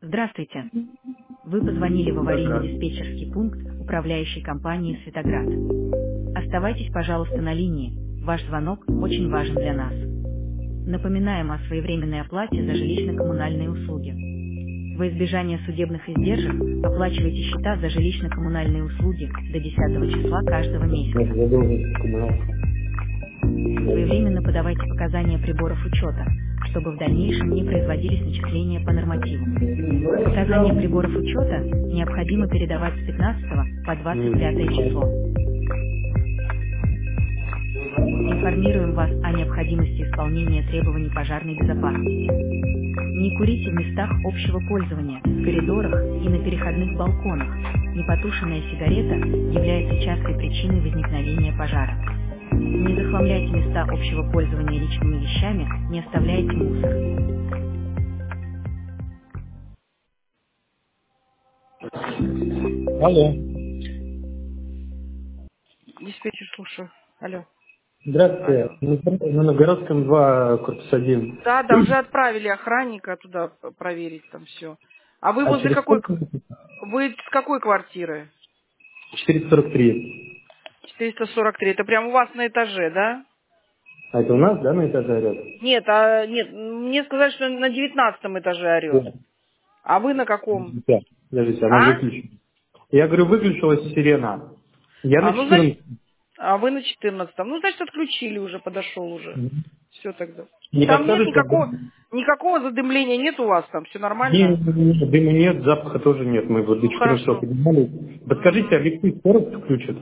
Здравствуйте. Вы позвонили в Да. аварийно-диспетчерский пункт управляющей компании «Светоград». Оставайтесь, пожалуйста, на линии. Ваш звонок очень важен для нас. Напоминаем о своевременной оплате за жилищно-коммунальные услуги. Во избежание судебных издержек оплачивайте счета за жилищно-коммунальные услуги до 10 числа каждого Я месяца. задолженность коммуналки. Своевременно подавайте показания приборов учета, чтобы в дальнейшем не производились начисления по нормативу. Показания приборов учета необходимо передавать с 15 по 25 число. Информируем вас о необходимости исполнения требований пожарной безопасности. Не курите в местах общего пользования, в коридорах и на переходных балконах. Непотушенная сигарета является частой причиной возникновения пожара. Не захламляйте места общего пользования личными вещами, не оставляйте мусор. Алло. Диспетчер, слушаю. Алло. Здравствуйте. Алло. На Новгородском 2, корпус 1. Да, уже отправили охранника туда проверить там все. А вы А возле через какой... сколько? Вы с какой квартиры? 443. 443. Это прямо у вас на этаже, да? А это у нас, да, на этаже орёт? Нет, мне сказали, что на 19 этаже орет. Да. А вы на каком? Да. Подождите, она А? выключена. Я говорю, выключилась сирена. Я на Ну, значит, 14. а вы на 14. Ну, значит, отключили уже, подошел уже. Все тогда. Не Там нет подскажете, когда? никакого задымления нет у вас там, все нормально? Дыма нет, запаха тоже нет. Мы вот до Ну, 14 хорошо. поднимали. Подскажите, а Мгм. лифты скоро включат?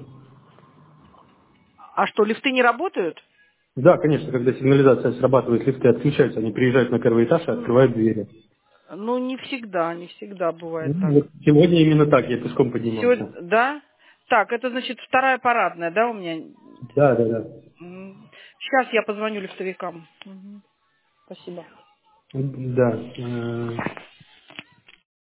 А что, лифты не работают? Да, конечно, когда сигнализация срабатывает, лифты отключаются, они приезжают на первый этаж и открывают двери. Ну, не всегда бывает Ну, так. вот сегодня именно так, я пешком поднимался. Сегодня, да? Так, это значит вторая парадная, да, у меня? Да, да, да. Сейчас я позвоню лифтовикам. Спасибо. Да.